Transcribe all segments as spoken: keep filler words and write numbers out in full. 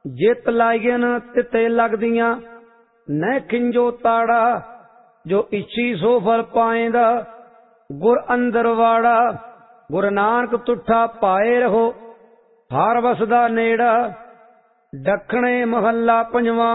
जित लायन तिते लगदियां न खिंजो ताड़ा, जो इच्छी सो फल पाएंदा गुर अंदर वाड़ा। गुरु नानक तुठा पाए रहो हार वसदा नेड़ा। दखणे महला पंजवा,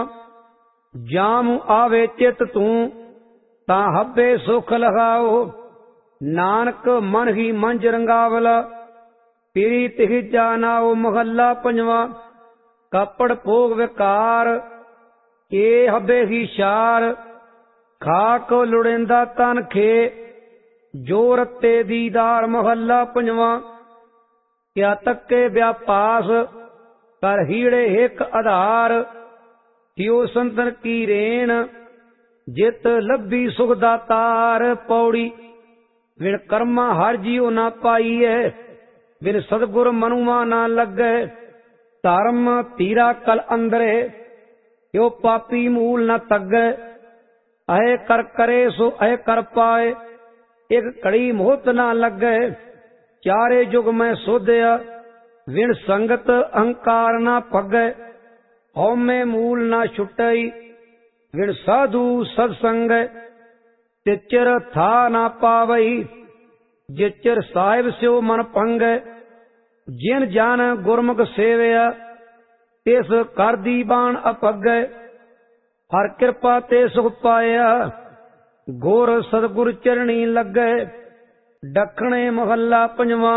जाम आवे चित तू ता हब्बे सुख लगाओ। नानक मन ही मंज रंगावला पीरी तिहि जानाओ। महला पंजवा, कपड़ भोग विकार के हबे ही शार। खाक लुड़ेंदा तन खे जो रत्ते दीदार। महला पंजवा, क्या तक्के व्यापास कर हीड़े हिक आधार। थियो संतन की रेण जित लब्बी सुख दातार। पौड़ी, विण कर्मा हर जियो ना पाईए, बिन सतगुर मनुआ ना लगे। धर्म तीरा कल अंदरे यो पापी मूल न तगे। अहे कर करे सो अहे कर पाए, एक कड़ी मोहत ना लगे। चारे युग में सोधया विण संगत अहंकार ना पगे। हौमे मूल ना छुटई विण साधु सत्संग। तिचर था ना पावई जिचर साहिब स्यो मन पंग। जिन जान गुरमुख सेवया तिस कर दी बाण अपग। हर कृपा ते सुख पाया गुर सतगुर चरणी लगे। दखणे महला पंजवा,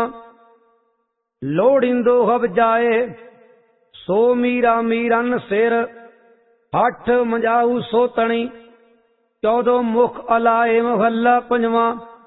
लोड़िंदो हब जाए सो मीरा मीरन सिर। हठ मंजाऊ सो तणी चौदो मुख अलाए। महला पंजवा,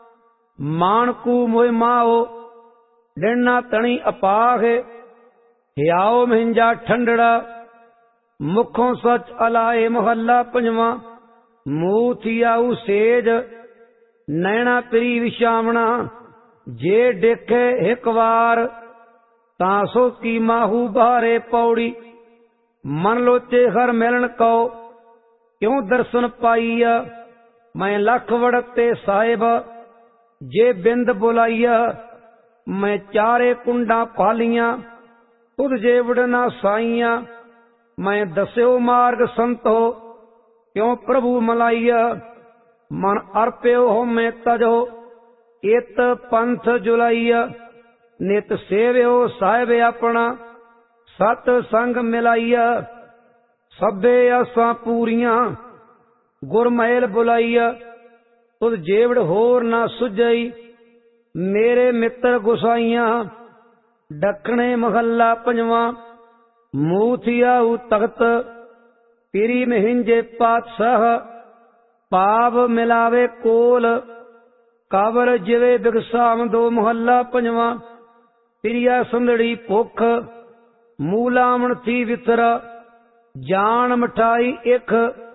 मानकू मोह माओ डिना तणी अपाह। हियाओ महिंजा ठंडड़ा मुखों सच अलाए। महला पंजवा, मूह थियाऊ सेज नैना पिरी विशामणा। जे देखे हिक वार तासो की माहू बारे। पौड़ी, मन लोचे हर मिलन को क्यों दर्शन पाईया। मैं लख वड़ते साहिब जे बिंद बुलाईया। मैं चारे कुंडा पालियां तुद जे वड़ना साईया। मैं दस्यो मार्ग संतो क्यों प्रभु मलाइया। मन अर्प्यो हो मैं तजो इत पंथ जुलाइया। नित सेव्यो साहिब अपना सत संग मिलाइया। सभे आसां पूरियां गुर महल बुलाइया। तुद जेवड़ होर ना सुझई मेरे मित्र गुसाइया। दखणे महला पंजवा, मूह थियाऊ तख्त पिरी महिंजे पातशाह। पाव मिलावे कोल कावर जिवे बिगसाम दो। महला पंजवा, पिरिया संदड़ी भुख मूलामण थी वितरा। जान मठाई इख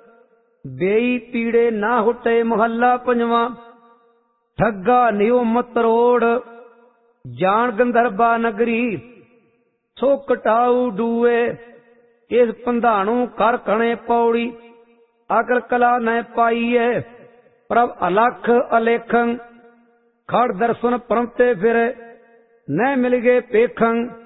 बेई पीड़े ना हुटे। महला पंजवा, ठग्गा नियो मत रोड़ जान गंधर्बा नगरी। सो कटाऊ डूए इस पंधाणु कर खणे। पौड़ी, अकल कला न पाईए प्रभ अलख अलेखं। खड़ दर्शन परमते फिर न मिल गए पेखं।